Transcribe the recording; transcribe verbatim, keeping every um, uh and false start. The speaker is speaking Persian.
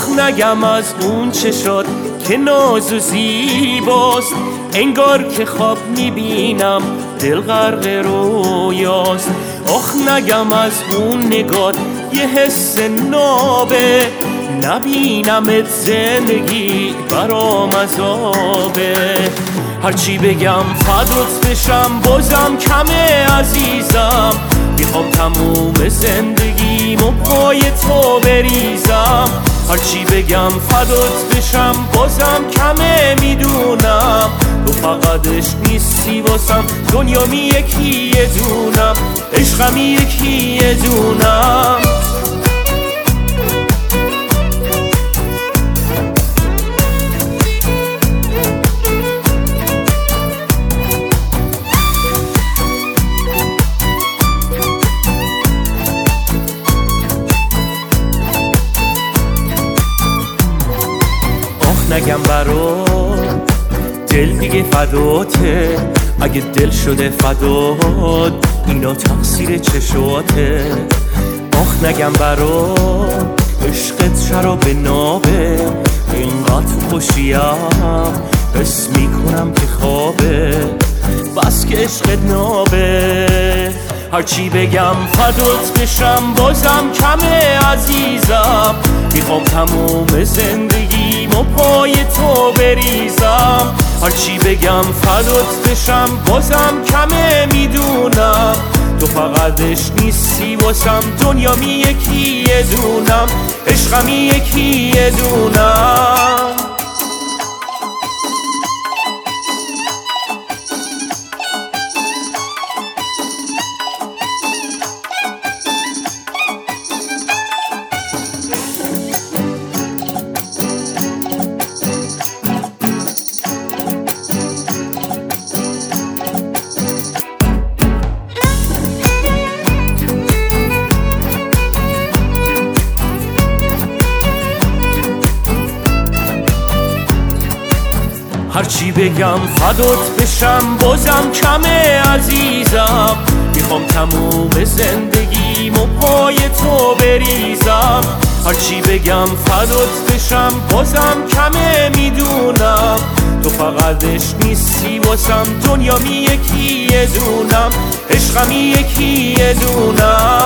نگم از اون چشات که ناز و زیباست، انگار که خواب میبینم دل غرق رویاست. آخ نگم از اون نگات یه حس نابه، نبینمت زندگی برام عذابه. هرچی بگم فدات بشم بازم کمه عزیزم، میخوام تموم زندگیمو پای تو بریزم. هرچی بگم فدات بشم بازم کمه میدونم، تو فقطش نیستی واسم، دنیامی یکی یه دونم، عشقمی یکی یه دونم. نگم برات دل دیگه فداته، اگه دل شده فدات اینا تقصیر چشاته. آخ نگم برات عشقت شراب نابه، اینقدر خوشیم حس میکنم که خوابه، بس که عشقت نابه. هرچی بگم فدات بشم بازم کمه عزیزم، میخوام تموم زندگیمو پای تو بریزم. هرچی بگم فدات بشم بازم کمه میدونم، تو فقطش نیستی واسم، دنیامی یکی یه دونم، عشقمی یکی یه دونم. هرچی بگم فدات بشم بازم کمه عزیزم، میخوام تموم زندگیمو پای تو بریزم. هرچی بگم فدات بشم بازم کمه میدونم، تو فقطش نیستی واسم، دنیامی یکی یه دونم، عشقمی یکی یه دونم.